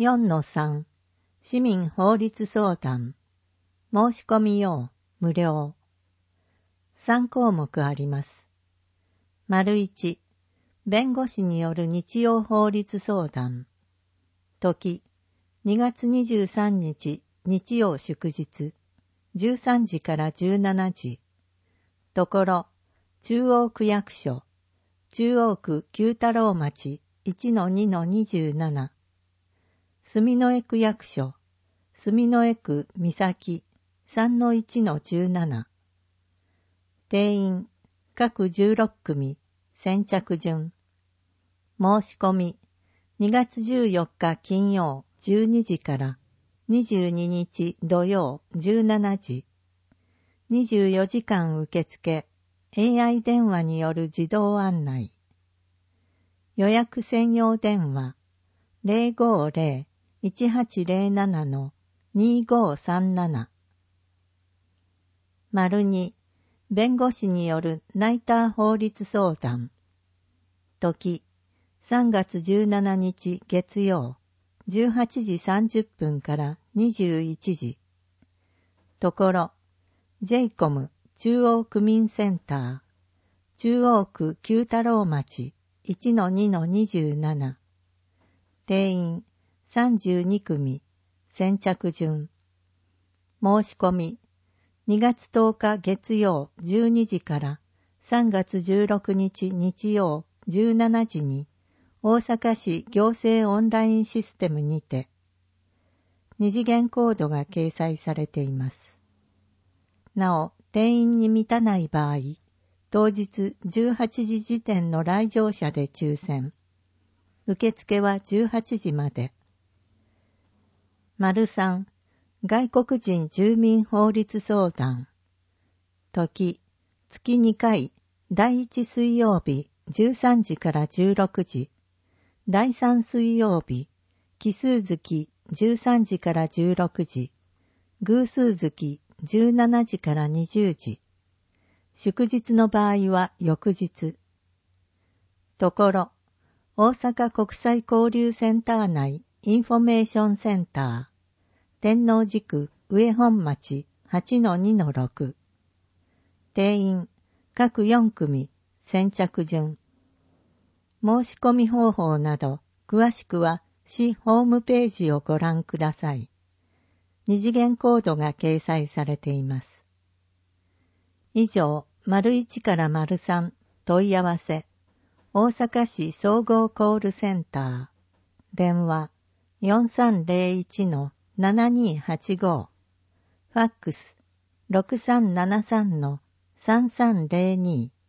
4-3 市民法律相談申し込み用無料3項目あります。1、弁護士による日曜法律相談時2月23日日曜祝日13時から17時ところ中央区役所中央区九太郎町 1-2-27 住之江区役所住之江区三崎 3-1-17 定員各16組先着順申し込み2月14日金曜12時から22日土曜17時24時間受付 AI 電話による自動案内予約専用電話 050-1807-2537 2弁護士によるナイター法律相談時3月17日月曜18時30分から21時ところ JCOM 中央区民センター中央区九太郎町 1-2-27 定員32組先着順申し込み2月10日月曜12時から3月16日日曜17時に大阪市行政オンラインシステムにて二次元コードが掲載されています。なお、定員に満たない場合、当日18時時点の来場者で抽選。受付は18時まで。3、外国人住民法律相談。時、月2回、第1水曜日13時から16時。第3水曜日、奇数月13時から16時。偶数月17時から20時。祝日の場合は翌日。ところ、大阪国際交流センター内インフォメーションセンター。天王寺区上本町 8-2-6 定員各4組先着順申し込み方法など詳しくは市ホームページをご覧ください。二次元コードが掲載されています。以上、1から3問い合わせ大阪市総合コールセンター電話 4301-7285 ファックス 6373-3302